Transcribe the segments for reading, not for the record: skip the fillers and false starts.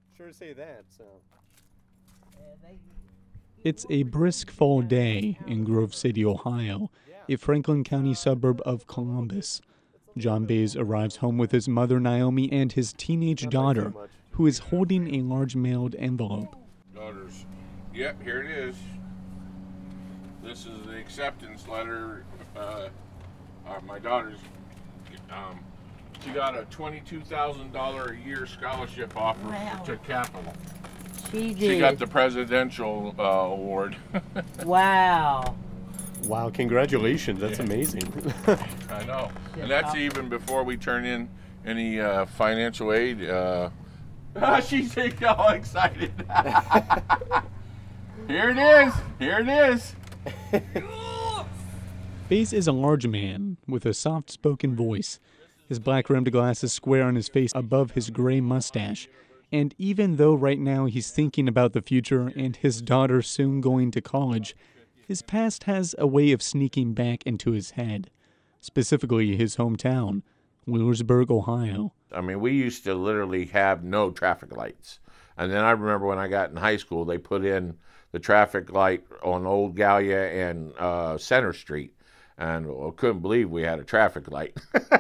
Sure say that, so. It's a brisk fall day in Grove City, Ohio, a Franklin County suburb of Columbus. John Bays arrives home with his mother Naomi and his teenage daughter, who is holding a large mailed envelope. Daughters. Yep, here it is. This is the acceptance letter. My daughter's, she got a $22,000 a year scholarship offer to Capital. She did. She got the presidential award. Wow. Wow, congratulations. That's amazing. I know. And that's even before we turn in any financial aid. She's all excited. Here it is. Here it is. Bays is a large man with a soft-spoken voice. His black-rimmed glasses square on his face above his gray mustache. And even though right now he's thinking about the future and his daughter soon going to college, his past has a way of sneaking back into his head, specifically his hometown, Wheelersburg, Ohio. I mean, we used to literally have no traffic lights. And then I remember when I got in high school, they put in the traffic light on Old Gallia and Center Street. And I couldn't believe we had a traffic light.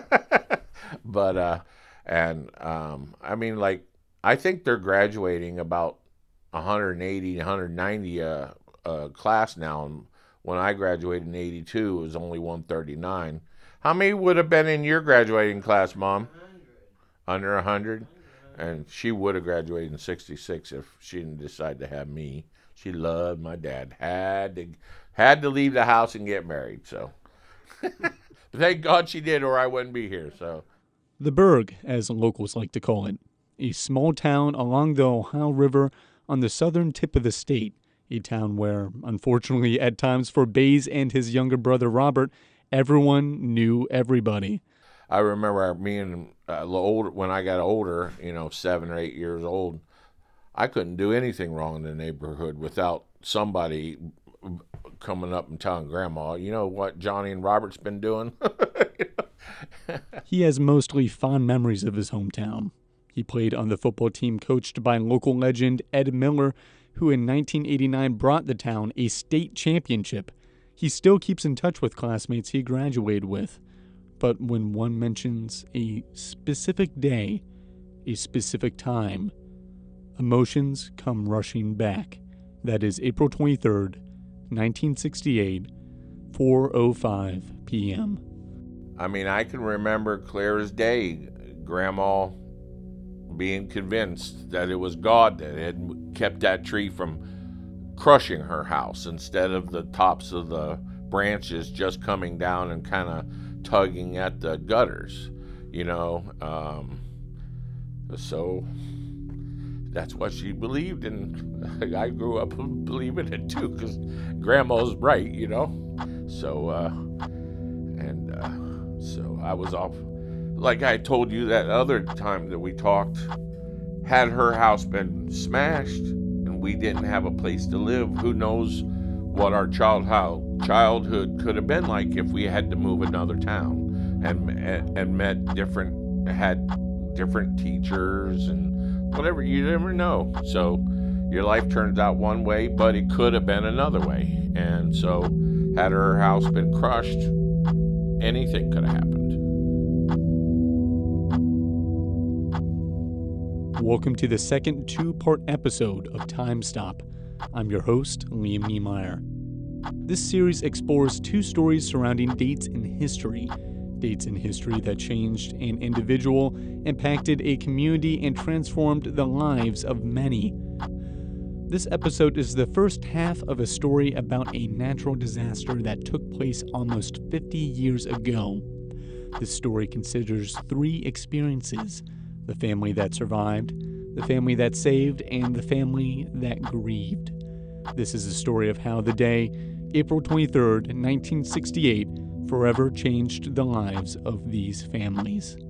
But, I mean, like, I think they're graduating about 180, 190 class now. And when I graduated in 82, it was only 139. How many would have been in your graduating class, Mom? 100. Under 100? And she would have graduated in 66 if she didn't decide to have me. She loved my dad. Had to leave the house and get married, so. Thank God she did, or I wouldn't be here, so. The Burg, as locals like to call it, a small town along the Ohio River on the southern tip of the state, a town where, unfortunately at times for Bays and his younger brother Robert, everyone knew everybody. I remember me and when I got older, 7 or 8 years old, I couldn't do anything wrong in the neighborhood without somebody coming up and telling Grandma, you know what Johnny and Robert's been doing? He has mostly fond memories of his hometown. He played on the football team coached by local legend Ed Miller, who in 1989 brought the town a state championship. He still keeps in touch with classmates he graduated with. But when one mentions a specific day, a specific time, emotions come rushing back. That is April 23rd, 1968, 4:05 p.m. I mean, I can remember clear as day Grandma being convinced that it was God that had kept that tree from crushing her house instead of the tops of the branches just coming down and kind of tugging at the gutters, so that's what she believed, and I grew up believing it too, because Grandma's right, so I was off, like I told you that other time that we talked, had her house been smashed and we didn't have a place to live, who knows what our childhood could have been like if we had to move another town and had different teachers and whatever. You never know. So your life turns out one way, but it could have been another way. And so had her house been crushed, anything could have happened. Welcome to the second two-part episode of Time Stop. I'm your host, Liam Niemeyer. This series explores two stories surrounding dates in history that changed an individual, impacted a community, and transformed the lives of many. This episode is the first half of a story about a natural disaster that took place almost 50 years ago. This story considers three experiences: the family that survived, the family that saved, and the family that grieved. This is a story of how the day, April 23rd, 1968, forever changed the lives of these families.